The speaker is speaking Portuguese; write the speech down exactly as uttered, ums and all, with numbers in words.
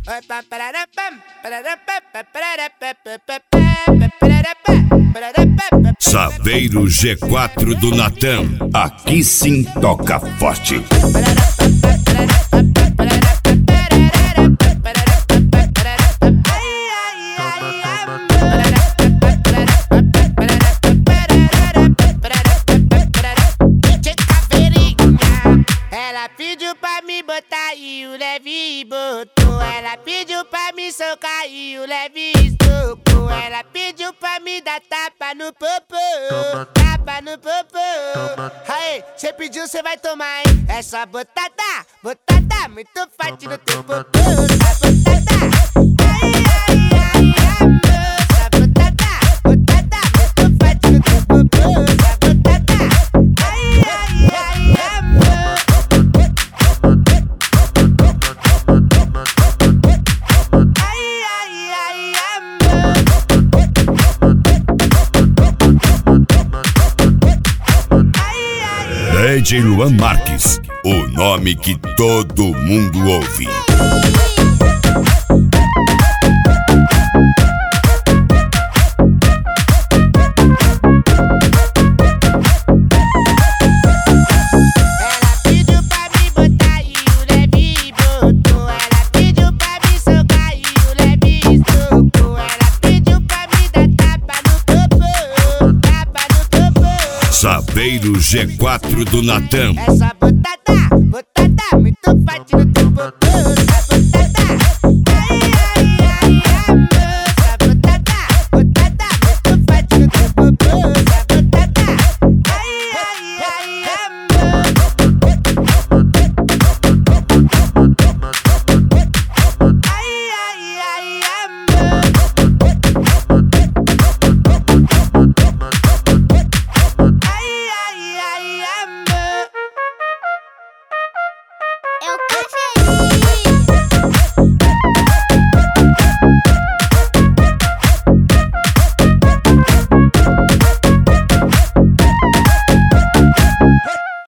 Saveiro G quatro do Natan, aqui sim toca forte. Ela pediu pra me botar e o leve botou. Ela pediu pra me socar e o leve estocou. Ela pediu pra me dar tapa no popô, tapa no popô. Aí, cê pediu, cê vai tomar, hein? É só botada, botada, muito forte no teu popô. Só botada, ai, ai, ai, amor. Só botada, botada, muito forte no teu popô. Só botada, ai, ai, ai, amor. D J Luan Marques, o nome que todo mundo ouve. Saveiro G quatro do Natan. É só botada, botada, muito forte no teu popô. Só botada, ai, ai, ai, amor. Só botada, botada, muito forte no teu popô. Só botada, ai, ai, ai, amor. Ai, ai, ai, amor. Eu cachei.